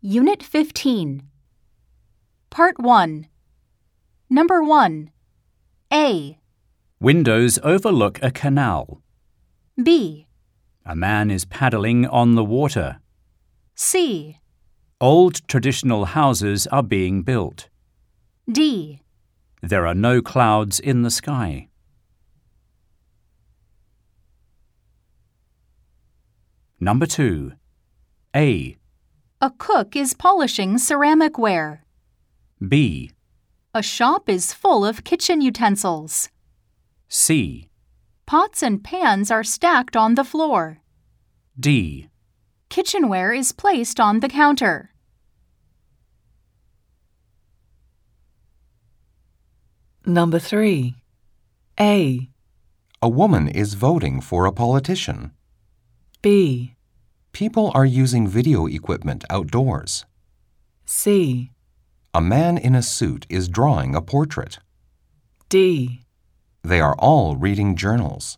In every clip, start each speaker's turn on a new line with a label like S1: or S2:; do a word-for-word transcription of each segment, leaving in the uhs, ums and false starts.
S1: Unit fifteen. Part one. Number one. A.
S2: Windows overlook a canal.
S1: B.
S2: A man is paddling on the water.
S1: C.
S2: Old traditional houses are being built.
S1: D.
S2: There are no clouds in the sky. Number two. A.
S1: A cook is polishing ceramic ware.
S2: B.
S1: A shop is full of kitchen utensils.
S2: C.
S1: Pots and pans are stacked on the floor.
S2: D.
S1: Kitchenware is placed on the counter.
S3: Number three. A.
S4: A woman is voting for a politician.
S3: B.
S4: People are using video equipment outdoors.
S3: C.
S4: A man in a suit is drawing a portrait.
S3: D.
S4: They are all reading journals.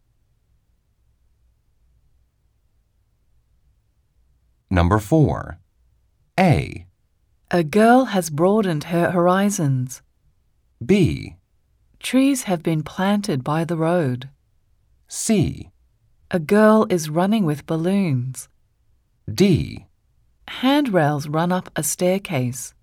S4: Number four. A.
S3: A girl has broadened her horizons.
S4: B.
S3: Trees have been planted by the road.
S4: C.
S3: A girl is running with balloons.
S4: D.
S3: Handrails run up a staircase.